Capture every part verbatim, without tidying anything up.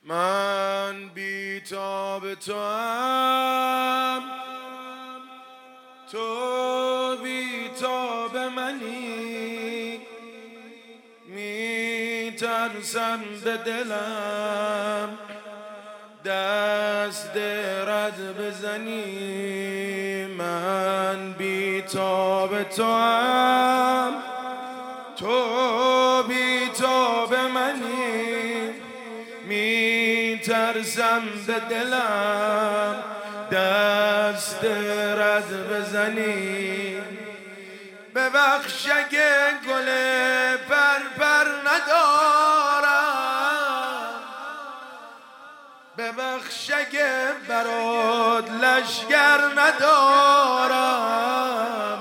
من بی تاب تو هم، تو بی تاب منی. می ترسم به دلم دست رد بزنی. من بی تاب تو هم، تو بی تاب منی. می ترسم به دلم دست رد بزنی. ببخش اگه گل پر پر ندارم، ببخش اگه برات لشگر ندارم.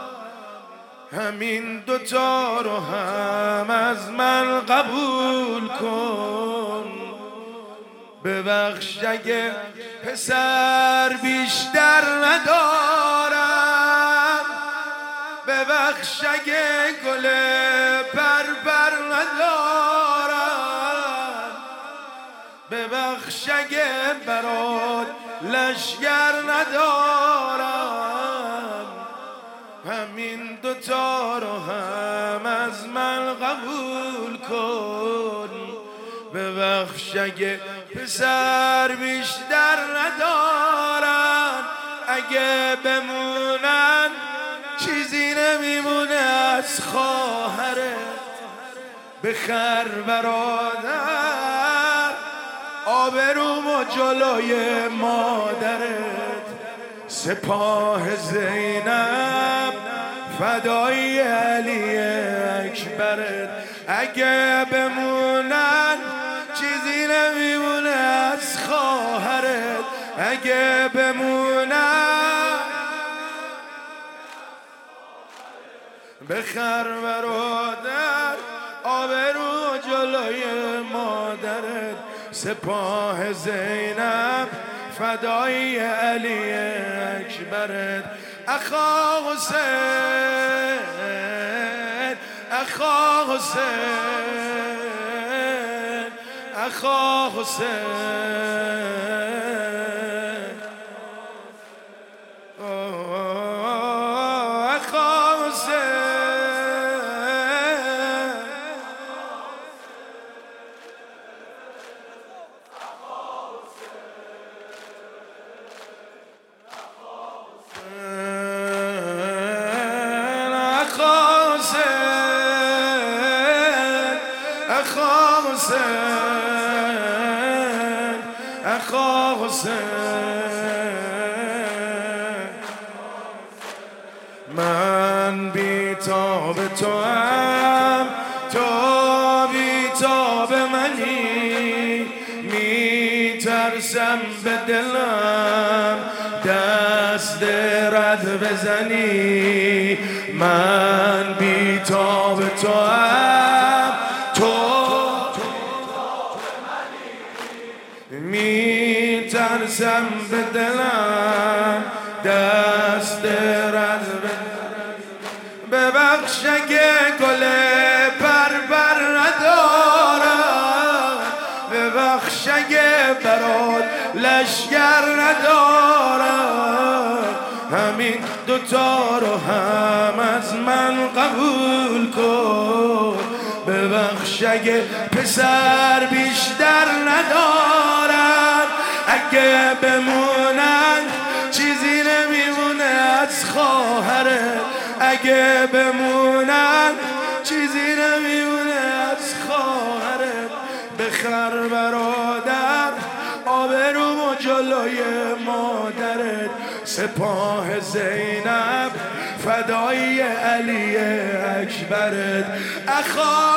همین دوتا رو هم از من قبول کن. ببخش اگه پسر بیشتر ندارم، ببخش اگه گل پر پر ندارم. ببخش اگه برات لشگر ندارم. همین دوتا رو هم از من قبول کن. ببخش اگه پسر بیشتر ندارن، اگه بمونن چیزی نمیمونه از خواهرت. بخر برادر آبرومو جلوی مادرت. سپاه زینب فدای علی اکبرت. اگه بمونن چیزی نمیمونه از خواهرت. اگه بمونن بخر برادر آبرو جلوی مادرت. سپاه زینب فدای علی اکبرت. اخا حسین، اخا حسین، اخا حسین، اخا حسین. اخا حسین، اخا حسین. من بی تاب تو هم، تو بی تاب منی. می ترسم به دلم دست رد بزنی. من بی تاب تو هم، می ترسم به دلم دست رد بزنی. ببخش اگه گل پر پر ندارم، ببخش اگه برات لشگر ندارم. همین دوتا رو هم از من قبول کن. ببخش اگه پسر بیشتر ندارن، اگه بمونن چیزی نمیمونه از خواهرت. اگه بمونن چیزی نمیمونه از خواهرت. بخر برادر آبرومو جلوی مادرت. سپاه زینب فدای علی اکبرت. اخا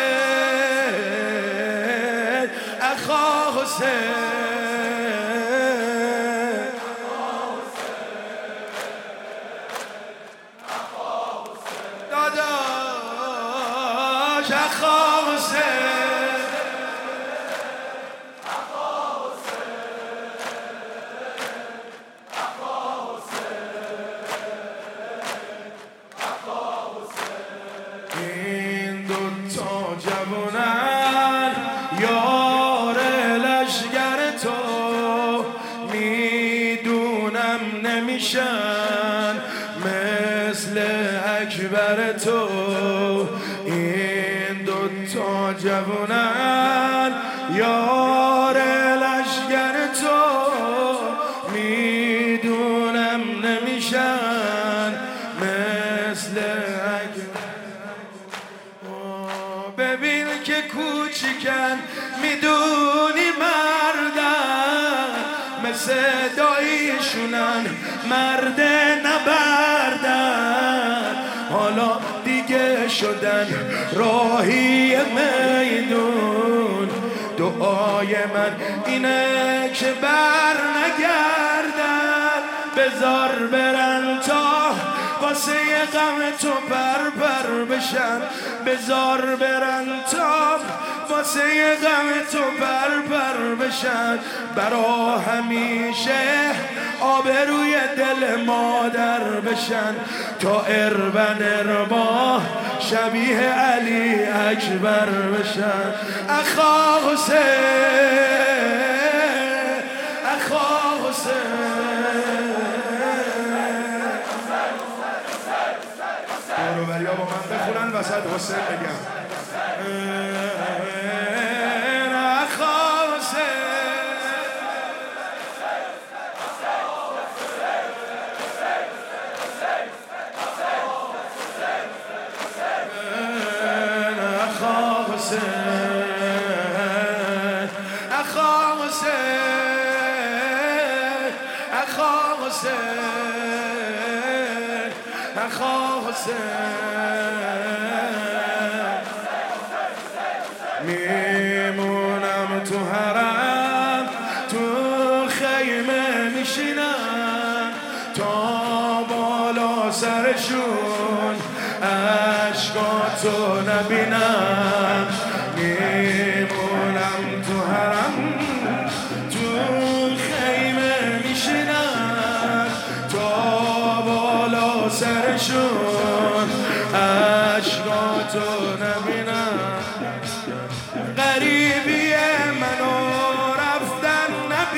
حسین، اخا حسین، داداش اخا حسین، این دوتا جوانن یار لشگر تو این دوتا جوونن یار لشگر تو میدونم نمیشن مثل ببین که کوچیکن میدونی مردن مثل داییشونن مرد نبردن حالا دیگه شدن راهی میدون دعای من اینه که بر نگردن بذار برن تا واسه غم تو پر پر بشن بذار برن تا واسه غم تو پر پر بشن برا همیشه آبروی دل مادر بشن تا اربن اربا شبیه علی اکبر بشن اخا حسین اخا حسین دوروبریا با من بخونن وسط حسین بگم اخا حسین اخا حسین اخا حسین اخا حسین میمونم تو حرم تو خیمه میشینم تا بالا سرشون عشقاتو نبینم میمونم تو حرم تو خیمه میشینم تا بالا سرشون عشقاتو نبینم غریبی منو رفتن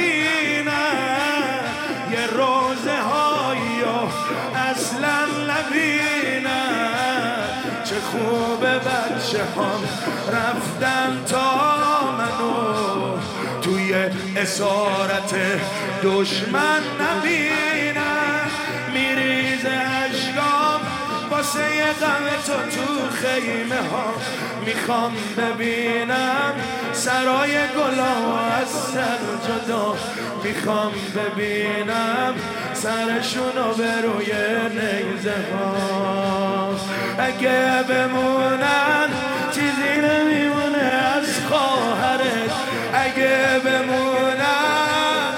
نبینم یه روزه هایی اصلا نبینم چه خوبه بچه هم رفتن تا منو توی اسارت دشمن نبینم میریزه اشکام واسه غم تو تو خیمه ها میخوام ببینم سرای گلا از سر جدا میخوام ببینم سرشونو به روی نیزه ها اگه بمونن چیزی نمیمونه از خواهرت اگه بمونن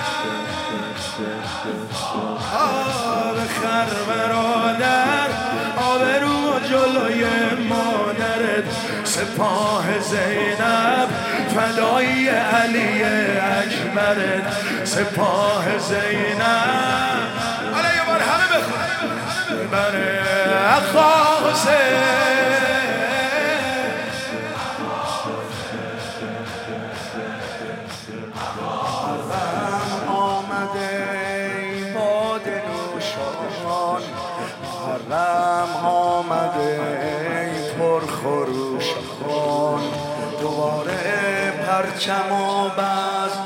آب خر برادر آبرو جلوی مادرت سپاه زینب فدای علی اکبرت سپاه زینب حالا یه بار همه بخون بره اخا حسین آمده باد نوشان محرم آمده پرخروش خان دوباره پرچم و بزم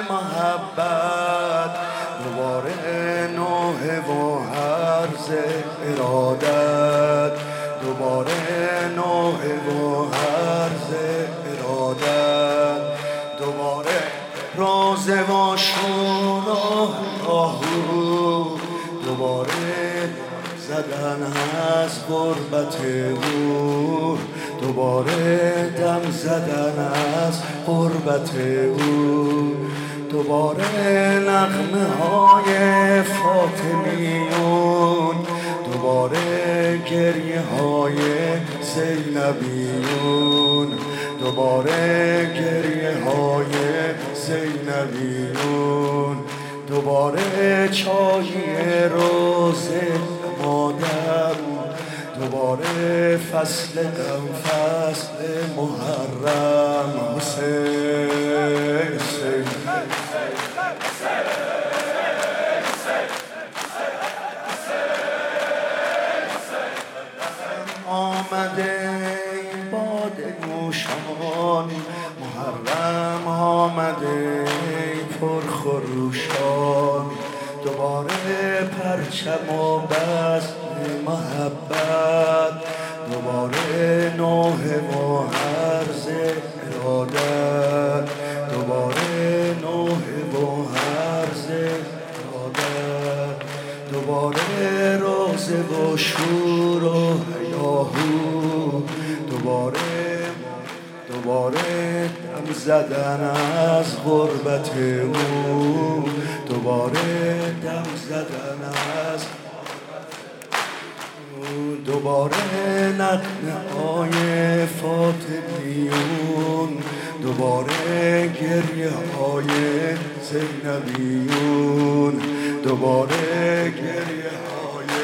محبت دوباره نوح و هرز ارادت دوباره نوح و هرز ارادت دوباره رازه و شور و آهو دوباره زدن از غربت او دوباره دم زدن از غربت او دوباره نغمه های فاطمیون دوباره گریه های زینبیون دوباره گریه های زینبیون دوباره چای روز مادر دوباره فصل غم فصل محرم حسین حسین پرچم و بزم محبت، دوباره نوحه و عرض ارادت، دوباره نوحه و عرض ارادت، دوباره روزه و شور و هیاهو، دوباره دوباره دم زدن از غربت او، دوباره دم زدن از دوباره نغمه های فاطمیون، دوباره گریه های زینبیون، دوباره گریه های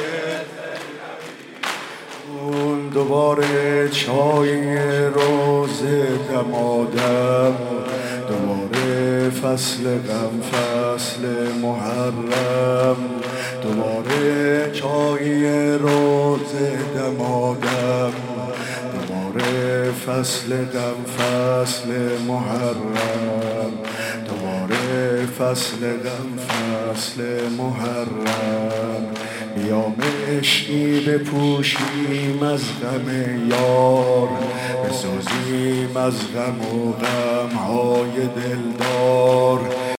زینبیون، دوباره چای روز دمادم، دوباره فصل غم فصل محرم، دوباره چای روز دمادم، دوباره فصل غم فصل محرم، دوباره فصل غم فصل محرم. بیام عشقی بپوشیم از غم یار، بسازیم از غم و غمهای دلدار،